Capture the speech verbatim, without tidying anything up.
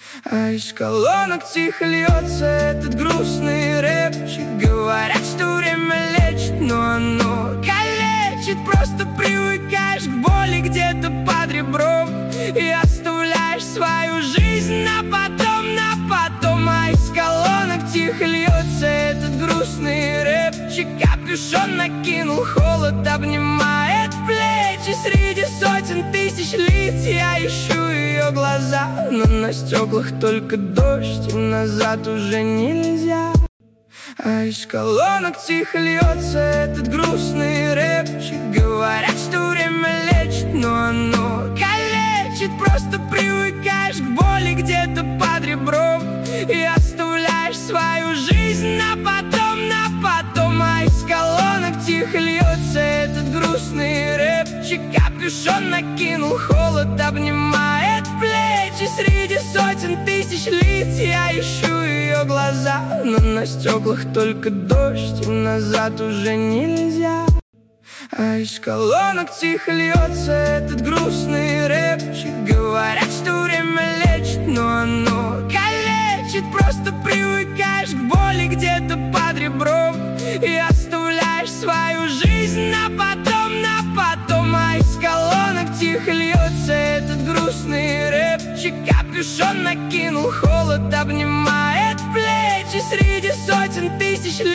А из колонок тихо льется этот грустный рэпчик. Говорят, что время лечит, но оно калечит. Просто привыкаешь к боли где-то под ребром и оставляешь свою жизнь на потом, на потом. А из колонок тихо льется этот грустный рэпчик. Капюшон накинул, холод обнимает плечи. Среди сотен тысяч лиц я ищу ее глаза, но на стеклах только дождь, и назад уже нельзя. А из колонок тихо льется этот грустный рэпчик. Говорят, что время лечит, но оно калечит. Просто привыкаешь к боли где-то под ребром и оставляешь свою жизнь на потом, на потом. А из колонок тихо льется этот грустный рэпчик. Капюшон накинул, холод обнимает плечи. Среди сотен тысяч лиц я ищу ее глаза, но на стеклах только дождь, и назад уже нельзя. А из колонок тихо льется этот грустный рэпчик. Говорят, что время лечит, но оно калечит. Просто привыкаешь к боли где-то под ребром и оставляешь свою жизнь на потом, на потом. А из колонок тихо льется этот грустный рэпчик. Капюшон накинул, холод обнимает плечи. Среди сотен тысяч лиц